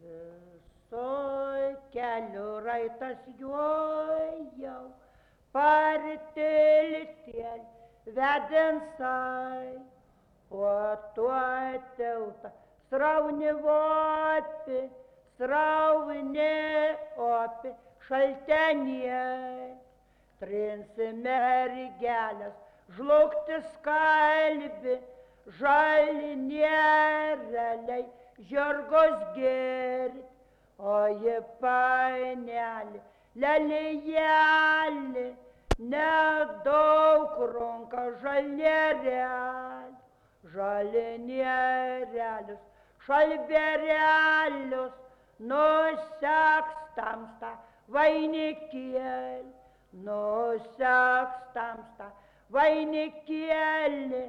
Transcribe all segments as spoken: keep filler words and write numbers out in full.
Visoj kelių raitas juojau, partiltėl vedensai, o tuo tiltą srauni vopi, srauni opi šalteniai. Trinsi mergelės, žlugti skalbi, žalinėreliai, žirgos gėri, o ji painelė, lelijėlė, nedaug runka žalnėrelių, žalinėrelius, šalberelius, nuseks tamsta vainikėlį, nuseks tamsta vainikėlį,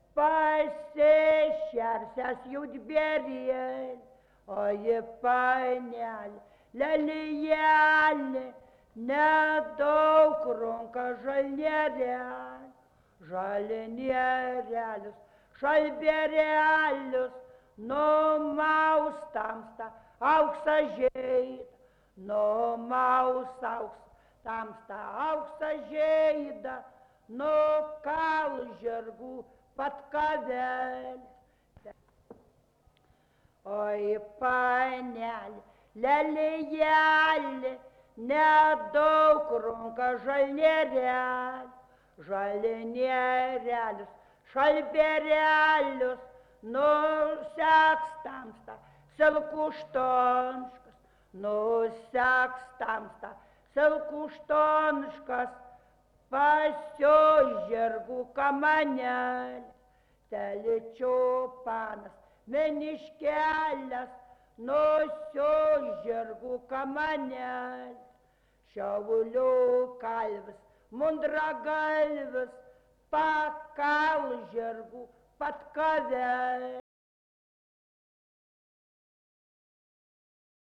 pasišersęs jūdberėlį, o ji painelė, lelijėlė, nedaug runka žalnėrelių, žalinėrelius, šalberelius, numaus tamsta auksą žeidą, numaus auksą tamsta auksą žeidą, nukal žirgų patkavelį. Oi panelė, lelijėlė, nedaug runka žalnėrelių, žalinėrelius, šalberelius, nuseks tamsta silkuštoniškas, nuseks tamsta silkuštoniškas, pasio žirgų kamanelį, teličio panas meniškelės, nusio žirgų kamanelį, šiaulių kalvis, mundragalvis, pakal žirgų patkavelį.